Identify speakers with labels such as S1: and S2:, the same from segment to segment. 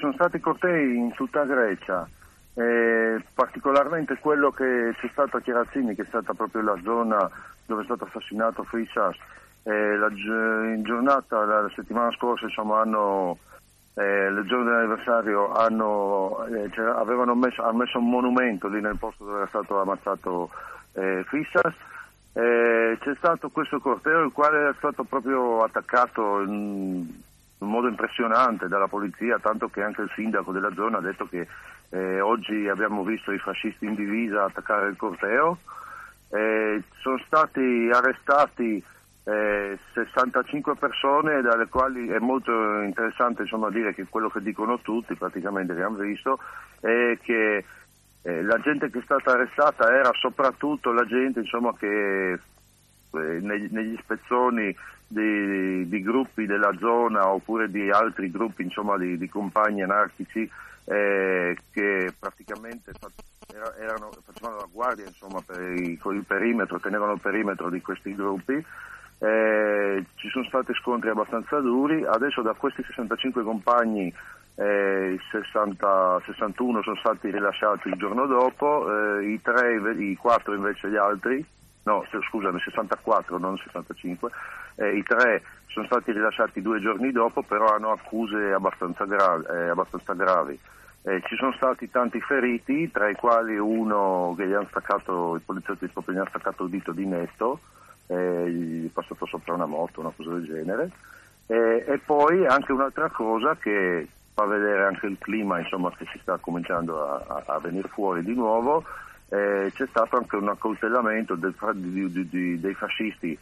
S1: sono stati cortei in tutta Grecia, particolarmente quello che c'è stato a Cherazzini, che è stata proprio la zona dove è stato assassinato Frissas. In giornata, la settimana scorsa, insomma, il giorno dell'anniversario hanno messo un monumento lì nel posto dove era stato ammazzato Frissas. C'è stato questo corteo, il quale è stato proprio attaccato in modo impressionante dalla polizia, tanto che anche il sindaco della zona ha detto che oggi abbiamo visto i fascisti in divisa attaccare il corteo. Sono stati arrestati 65 persone, dalle quali è molto interessante, insomma, dire che quello che dicono tutti praticamente che hanno visto è che la gente che è stata arrestata era soprattutto la gente, insomma, che negli spezzoni di gruppi della zona oppure di altri gruppi, insomma, di compagni anarchici che praticamente facevano la guardia, insomma, con il perimetro, tenevano il perimetro di questi gruppi. Ci sono stati scontri abbastanza duri. Adesso da questi 65 compagni 61 sono stati rilasciati il giorno dopo, i 4 invece gli altri, no scusami, 64 non 65, i 3 sono stati rilasciati 2 giorni dopo, però hanno accuse abbastanza gravi. Ci sono stati tanti feriti, tra i quali uno che i poliziotti proprio gli hanno staccato il dito di netto, gli è passato sopra una moto, una cosa del genere. E poi anche un'altra cosa che fa vedere anche il clima, insomma, che si sta cominciando a venire fuori di nuovo. C'è stato anche un accoltellamento dei fascisti,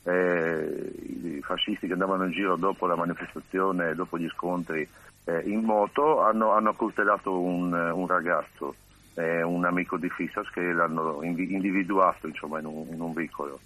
S1: i fascisti che andavano in giro dopo la manifestazione, dopo gli scontri in moto, hanno accoltellato un ragazzo, un amico di Fissas, che l'hanno individuato, insomma, in un vicolo.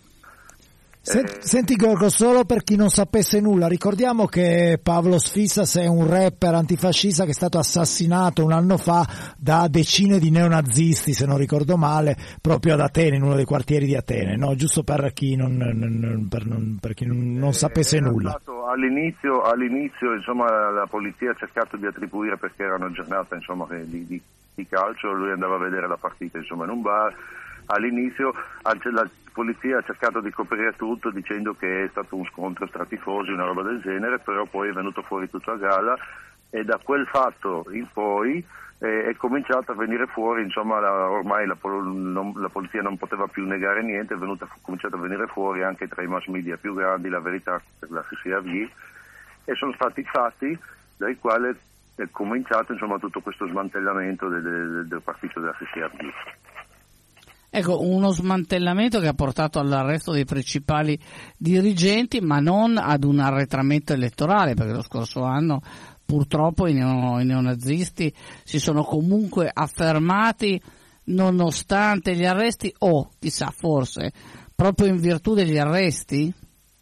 S2: Senti Gorgo, solo per chi non sapesse nulla, ricordiamo che Pavlos Fissas è un rapper antifascista che è stato assassinato un anno fa da decine di neonazisti, se non ricordo male, proprio ad Atene, in uno dei quartieri di Atene, no? Giusto per chi non sapesse nulla.
S1: All'inizio, insomma, la polizia ha cercato di attribuire, perché era una giornata, insomma, di calcio, lui andava a vedere la partita, insomma, in un bar. All'inizio la polizia ha cercato di coprire tutto dicendo che è stato un scontro tra tifosi, una roba del genere, però poi è venuto fuori tutto a galla, e da quel fatto in poi è cominciato a venire fuori, insomma, ormai la polizia non poteva più negare niente, è cominciato a venire fuori anche tra i mass media più grandi la verità per la CCAV, e sono stati fatti dai quali è cominciato, insomma, tutto questo smantellamento del partito della CCAV.
S3: Ecco, uno smantellamento che ha portato all'arresto dei principali dirigenti, ma non ad un arretramento elettorale, perché lo scorso anno purtroppo i neonazisti si sono comunque affermati nonostante gli arresti, o chissà, forse proprio in virtù degli arresti?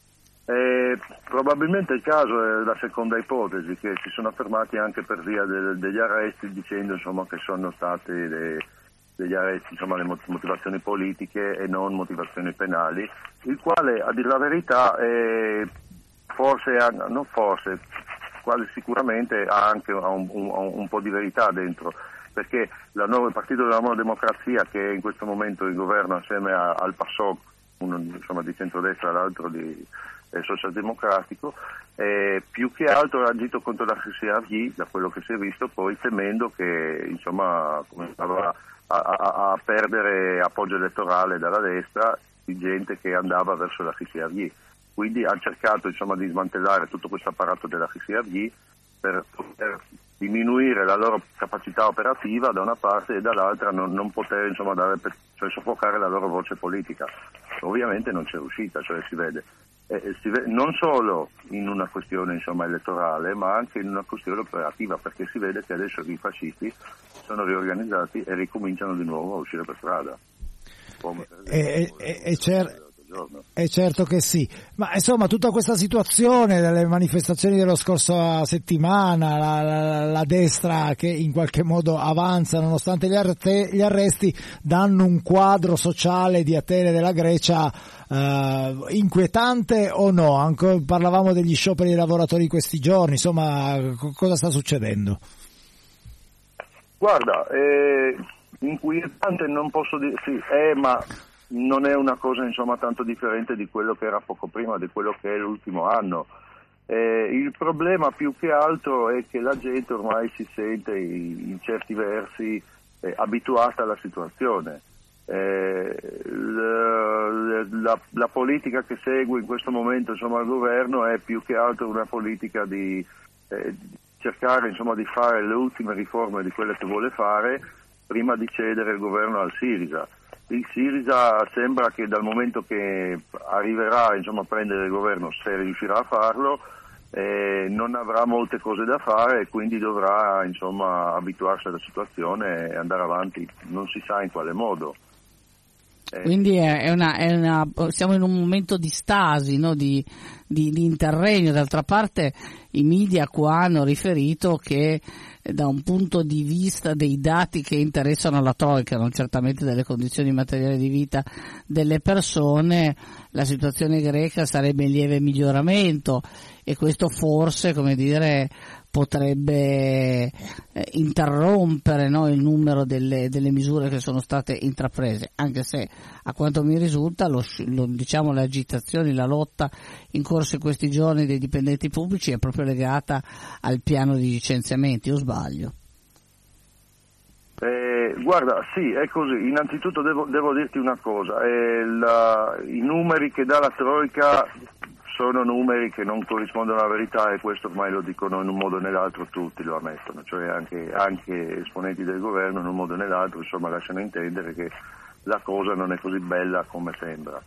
S1: Probabilmente il caso è la seconda ipotesi, che si sono affermati anche per via degli arresti, dicendo, insomma, che sono stati degli arresti, insomma, le motivazioni politiche e non motivazioni penali, il quale, a dire la verità, quasi sicuramente ha anche un po' di verità dentro, perché il Partito della Nuova Democrazia, che in questo momento il governo assieme al PASOK, uno, insomma, di centrodestra, l'altro di socialdemocratico, più che altro ha agito contro la CCAV, da quello che si è visto, poi temendo che, insomma, cominciava a perdere appoggio elettorale dalla destra di gente che andava verso la CCAV. Quindi ha cercato, insomma, di smantellare tutto questo apparato della CCAV per poter diminuire la loro capacità operativa da una parte, e dall'altra non poter, insomma, soffocare la loro voce politica. Ovviamente non c'è riuscita, cioè si vede non solo in una questione, insomma, elettorale, ma anche in una questione operativa, perché si vede che adesso i fascisti sono riorganizzati e ricominciano di nuovo a uscire per strada.
S2: È certo che sì, ma insomma tutta questa situazione delle manifestazioni dello scorso settimana, la destra che in qualche modo avanza nonostante gli arresti, danno un quadro sociale di Atene, della Grecia, inquietante o no? Anche parlavamo degli scioperi dei lavoratori questi giorni, insomma, cosa sta succedendo?
S1: Guarda, inquietante non posso dire, sì, ma non è una cosa insomma tanto differente di quello che era poco prima, di quello che è l'ultimo anno. Il problema più che altro è che la gente ormai si sente in certi versi abituata alla situazione. La politica che segue in questo momento insomma il governo è più che altro una politica di cercare insomma di fare le ultime riforme di quelle che vuole fare prima di cedere il governo al Sirisa. Il Sirisa sembra che dal momento che arriverà insomma a prendere il governo, se riuscirà a farlo, non avrà molte cose da fare e quindi dovrà insomma abituarsi alla situazione e andare avanti, non si sa in quale modo.
S3: Quindi siamo in un momento di stasi, no? di interregno. D'altra parte i media qua hanno riferito che da un punto di vista dei dati che interessano la Troika, non certamente delle condizioni materiali di vita delle persone, la situazione greca sarebbe in lieve miglioramento e questo forse, come dire, potrebbe interrompere, no, il numero delle misure che sono state intraprese, anche se a quanto mi risulta diciamo le agitazioni, la lotta in corso in questi giorni dei dipendenti pubblici è proprio legata al piano di licenziamenti, o sbaglio?
S1: Guarda, sì, è così. Innanzitutto devo dirti una cosa, i numeri che dà la Troika sono numeri che non corrispondono alla verità e questo ormai lo dicono in un modo o nell'altro, tutti lo ammettono, cioè anche esponenti del governo in un modo o nell'altro insomma lasciano intendere che la cosa non è così bella come sembra.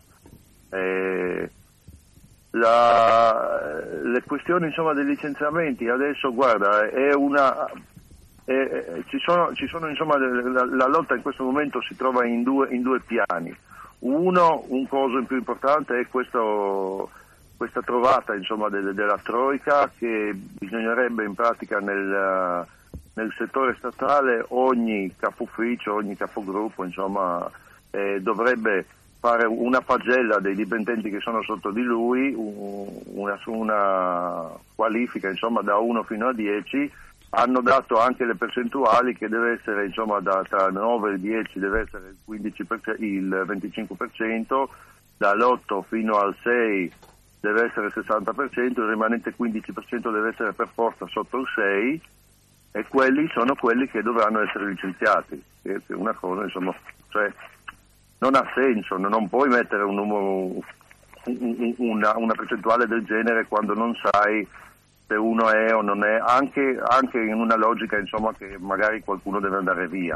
S1: Le questioni insomma dei licenziamenti adesso, guarda, ci sono insomma la lotta in questo momento si trova in due piani. Un coso più importante è questa trovata insomma della Troika, che bisognerebbe in pratica nel settore statale ogni capo ufficio, ogni capogruppo insomma dovrebbe fare una pagella dei dipendenti che sono sotto di lui, una qualifica insomma da 1 fino a 10. Hanno dato anche le percentuali che deve essere insomma tra 9 e 10 deve essere il 25%, dall'8 fino al 6 deve essere il 60%, il rimanente 15% deve essere per forza sotto il 6 e quelli sono quelli che dovranno essere licenziati. È una cosa insomma, cioè non ha senso, non puoi mettere un numero, una percentuale del genere quando non sai se uno è o non è, anche in una logica insomma che magari qualcuno deve andare via.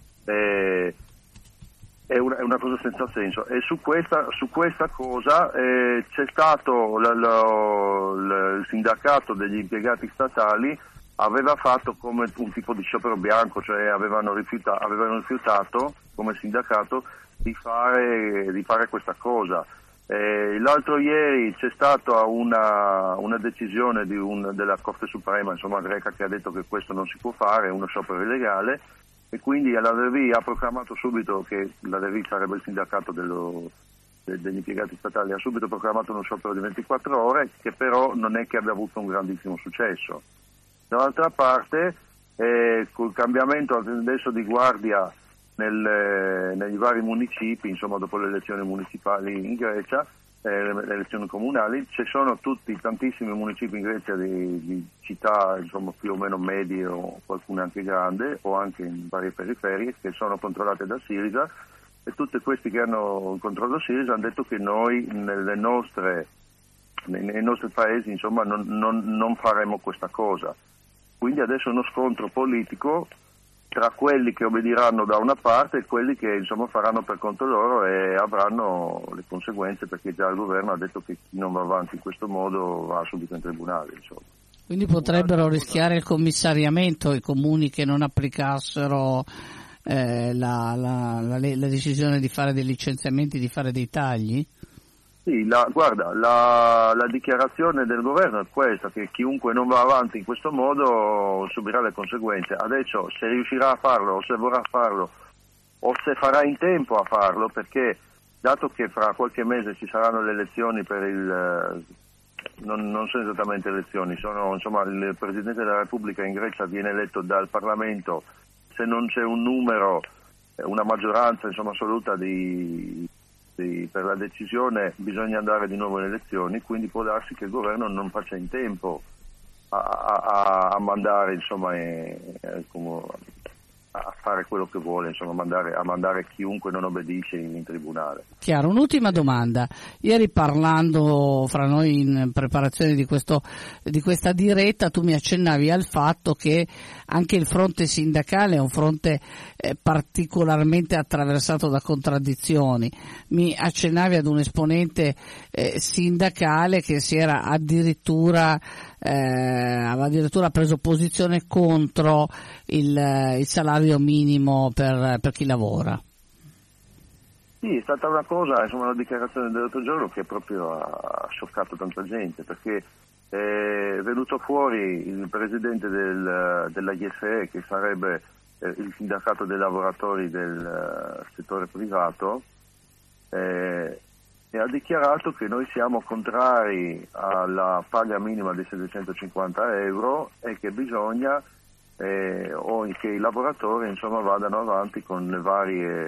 S1: È una cosa senza senso e su questa cosa c'è stato il sindacato degli impiegati statali aveva fatto come un tipo di sciopero bianco, cioè avevano rifiutato come sindacato di fare questa cosa. L'altro ieri c'è stata una decisione della Corte Suprema insomma greca che ha detto che questo non si può fare, è uno sciopero illegale. E quindi l'ADV ha proclamato subito, che l'ADV sarebbe il sindacato degli impiegati statali, ha subito proclamato uno sciopero di 24 ore che però non è che abbia avuto un grandissimo successo. Dall'altra parte col cambiamento adesso di guardia negli vari municipi, insomma dopo le elezioni municipali in Grecia, le elezioni comunali, ci sono tantissimi municipi in Grecia di città insomma più o meno medie o qualcuna anche grande o anche in varie periferie che sono controllate da Sirisa e tutti questi che hanno il controllo Sirisa hanno detto che noi nei nostri paesi insomma non faremo questa cosa. Quindi adesso è uno scontro politico tra quelli che obbediranno da una parte e quelli che insomma faranno per conto loro e avranno le conseguenze, perché già il governo ha detto che chi non va avanti in questo modo va subito in tribunale insomma.
S3: Quindi potrebbero rischiare il commissariamento i comuni che non applicassero la decisione di fare dei licenziamenti, di fare dei tagli?
S1: Sì, guarda, la dichiarazione del governo è questa, che chiunque non va avanti in questo modo subirà le conseguenze. Adesso se riuscirà a farlo o se vorrà farlo o se farà in tempo a farlo, perché dato che fra qualche mese ci saranno le elezioni non sono esattamente elezioni, sono insomma il Presidente della Repubblica in Grecia viene eletto dal Parlamento se non c'è un numero, una maggioranza insomma assoluta per la decisione, bisogna andare di nuovo alle elezioni, quindi può darsi che il governo non faccia in tempo a mandare insomma a fare quello che vuole, insomma a mandare chiunque non obbedisce in tribunale.
S3: Chiaro, un'ultima domanda. Ieri parlando fra noi in preparazione di questa diretta, tu mi accennavi al fatto che anche il fronte sindacale è un fronte particolarmente attraversato da contraddizioni. Mi accennavi ad un esponente sindacale che aveva addirittura preso posizione contro il salario minimo per chi lavora.
S1: Sì, è stata una cosa, insomma, una dichiarazione dell'altro giorno che proprio ha scioccato tanta gente, perché è venuto fuori il presidente della ISE, che sarebbe il sindacato dei lavoratori del settore privato, e ha dichiarato che noi siamo contrari alla paga minima di 750 euro e che bisogna o che i lavoratori insomma vadano avanti con le varie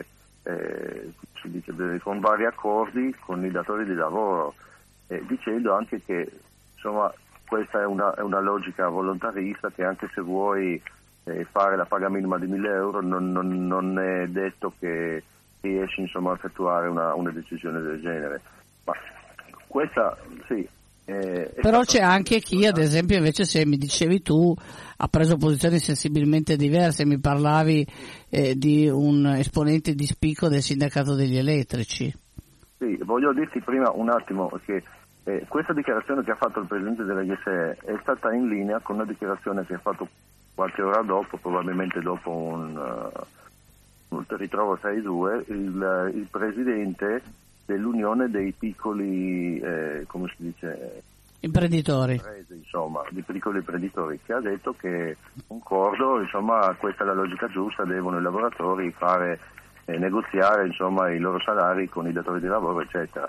S1: con vari accordi con i datori di lavoro, dicendo anche che insomma questa è una logica volontarista, che anche se vuoi fare la paga minima di 1.000 euro non è detto che riesci insomma a effettuare una decisione del genere. Ma questa sì.
S3: Però c'è anche chi, ad esempio, invece, se mi dicevi tu, ha preso posizioni sensibilmente diverse. Mi parlavi di un esponente di spicco del sindacato degli elettrici.
S1: Sì, voglio dirti prima un attimo che questa dichiarazione che ha fatto il presidente della ISE è stata in linea con una dichiarazione che ha fatto qualche ora dopo, probabilmente dopo un ritrovo 6-2, il presidente dell'Unione dei piccoli, come si dice?
S3: Imprenditori.
S1: Insomma, di piccoli imprenditori, che ha detto che concordo, insomma, questa è la logica giusta, devono i lavoratori fare, negoziare, insomma, i loro salari con i datori di lavoro, eccetera.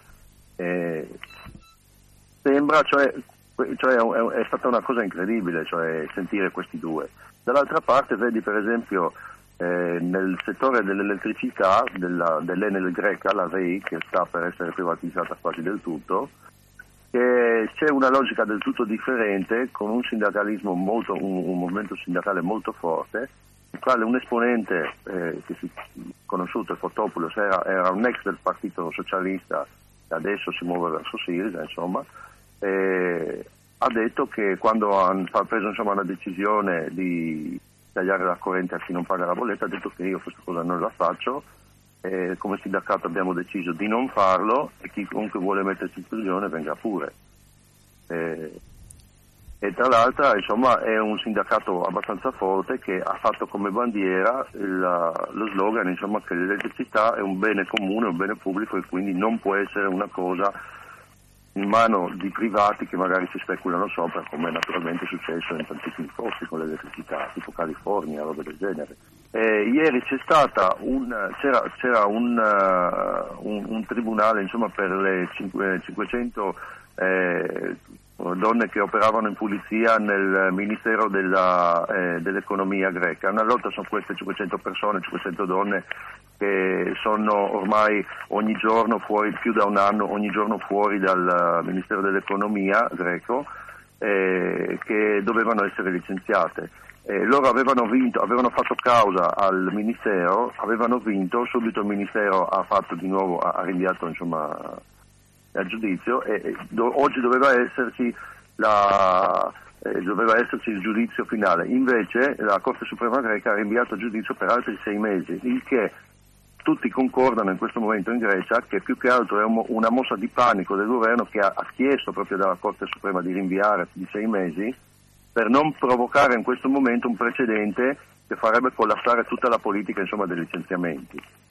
S1: Sembra, cioè è stata una cosa incredibile, cioè sentire questi due. Dall'altra parte vedi per esempio nel settore dell'elettricità dell'Enel greca, la REI, che sta per essere privatizzata quasi del tutto, che c'è una logica del tutto differente, con un sindacalismo un movimento sindacale molto forte, il quale un esponente che si conosciuto, Fotopoulos, era un ex del Partito Socialista che adesso si muove verso Siriza, insomma, ha detto che quando ha preso insomma una decisione di tagliare la corrente a chi non paga la bolletta, ha detto che io questa cosa non la faccio, come sindacato abbiamo deciso di non farlo e chi comunque vuole mettersi in prigione venga pure. E tra l'altro insomma è un sindacato abbastanza forte che ha fatto come bandiera lo slogan insomma che l'elettricità è un bene comune, un bene pubblico, e quindi non può essere una cosa in mano di privati che magari si speculano sopra, come naturalmente è successo in tantissimi posti con l'elettricità, tipo California, roba del genere. Ieri c'era un tribunale insomma per le 500 donne che operavano in pulizia nel Ministero dell'Economia greca. Una volta sono queste 500 persone, 500 donne che sono ormai ogni giorno fuori, più da un anno, ogni giorno fuori dal Ministero dell'Economia greco, che dovevano essere licenziate. Loro avevano fatto causa al Ministero, avevano vinto, subito il Ministero ha fatto di nuovo, ha rinviato insomma al giudizio, e oggi doveva esserci il giudizio finale. Invece la Corte Suprema greca ha rinviato il giudizio per altri 6 mesi, il che tutti concordano in questo momento in Grecia che più che altro è una mossa di panico del governo, che ha chiesto proprio dalla Corte Suprema di rinviare di 6 mesi per non provocare in questo momento un precedente che farebbe collassare tutta la politica insomma dei licenziamenti.